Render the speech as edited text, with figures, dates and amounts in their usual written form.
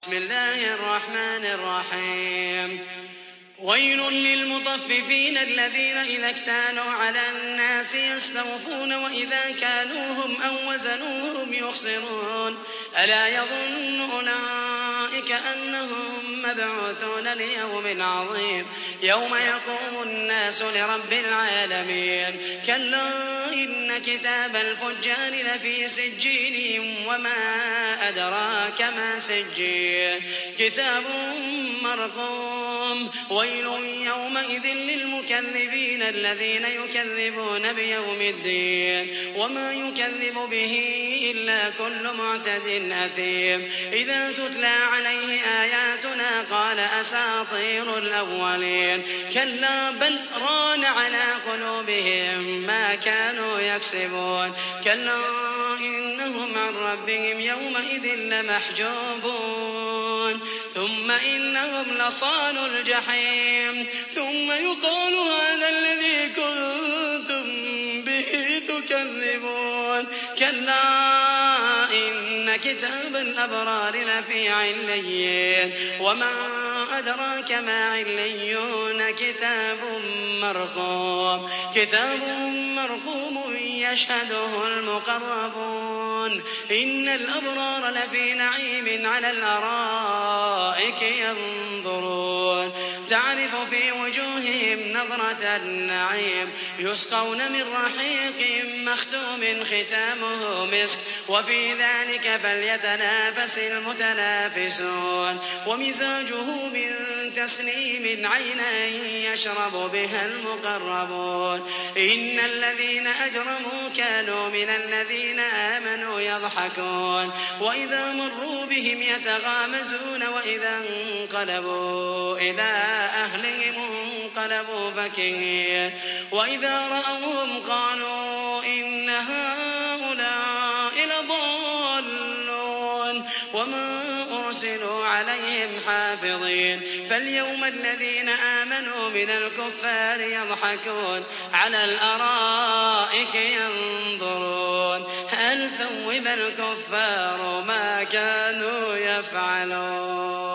بسم الله الرحمن الرحيم ويل للمطففين الذين إذا اكتالوا على الناس يستوفون وإذا كالوهم أو وزنوهم يخسرون ألا يظن أولئك أنهم مبعوثون ليوم عظيم يوم يقوم الناس لرب العالمين كلا إن كتاب الفجار لفي سجين وما أدراك ما سجين كتاب مرقوم ويل يومئذ للمكذبين الذين يكذبون بيوم الدين وما يكذب به إلا كل معتد أثيم إذا تتلى عليه آياتنا قال أساطير الأولين كلا بل ران على قلوبهم ما كانوا يكسبون كلا إنهم عن ربهم يومئذ لمحجوبون ثم إنهم لصالوا الجحيم ثم يقال هذا الذي كنتم به تكذبون كلا إن كتاب الأبرار لفي عليين وما أدراك ما عليون كتاب مرقوم يشهده المقربون إن الأبرار لفي نعيم على الأرائك ينظرون تعرف في وجوههم نظرة النعيم يسقون من رحيق مختوم ختامه مسك وفي ذلك فليتنافس المتنافسون ومزاجه من تسنيم عينا يشرب بها المقربون إن الذين أجرموا كانوا من الذين آمنوا يضحكون وإذا مروا بهم يتغامزون وإذا انقلبوا إلى أهلهم انقلبوا فكهين وإذا رأوهم قالوا إن هؤلاء لضالون وما أرسلوا عليهم حافظين فاليوم الذين آمنوا من الكفار يضحكون على الأرائك ينظرون هل ثوب الكفار ما كانوا يفعلون